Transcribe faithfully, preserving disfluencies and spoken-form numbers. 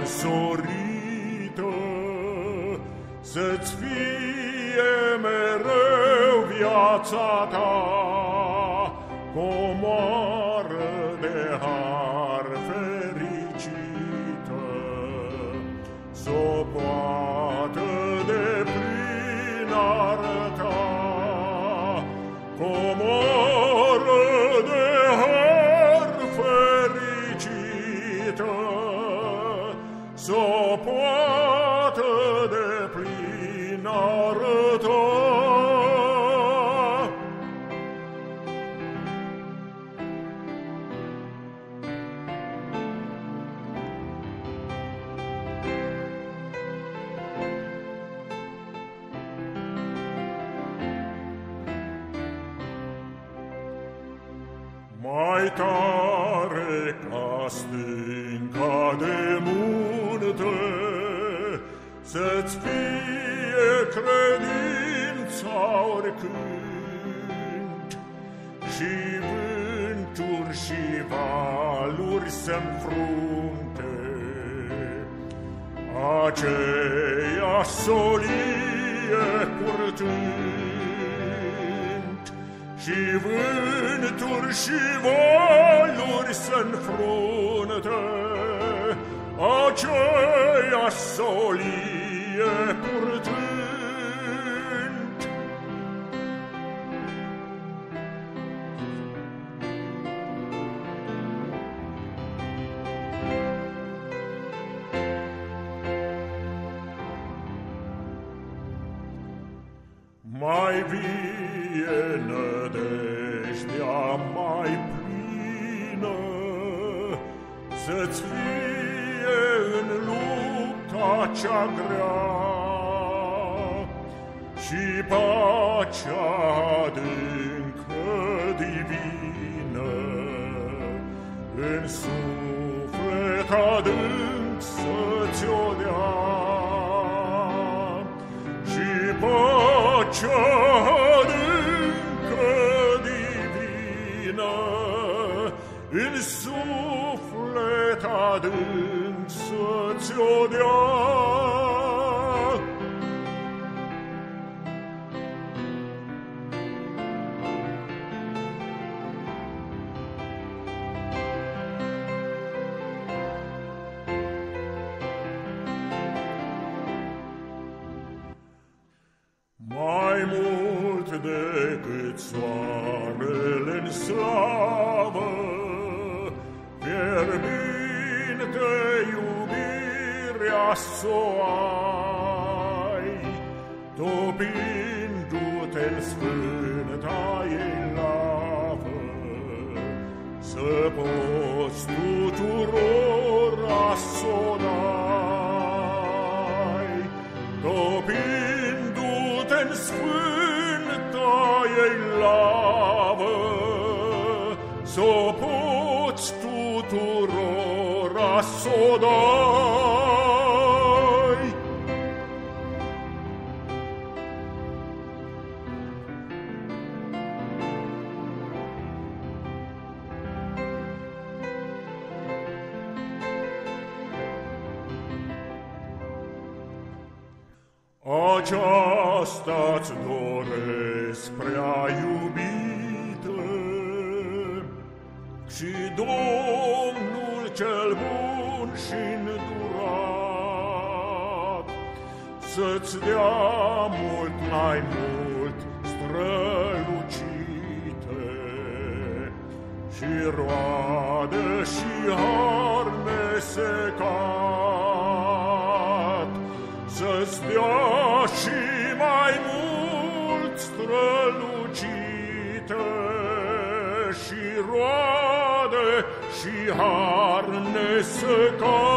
însorită, să-ți fie mereu viața ta comoară de har fericită, s-o poată deplin arăta, comoară de har fericită, s-o poată deplin arăta. Mai tare ca stânca de munte, să-ți fie credința oricând, și vânturi și valuri se-nfrunte, aceea solie purtând, și vânturi și valuri se-nfrunte, aceea solie purtând. Mai vie nădejdea mai plină, să-ți fie în lupta cea grea, și pacea adâncă divină în suflet adânc să-ți-o dea, și pacea adâncă divină în suflet adânc să-ți-o dea. Mai mult decât soarele-n slavă, fierbinte iubirea s-o ai, topindu-te-n sfânta ei lavă, să poți tuturora s-o dai, topindu-te-n sfânta ei lavă, s-o poți tuturora s-o dai. Aceasta-ți doresc, prea iubită, și Domnul cel bun și îndurat să-ți dea mult mai mult strălucite, și roadă și har nesecat, să-ți dea și mai mult strălucite, și roade și har nesecat.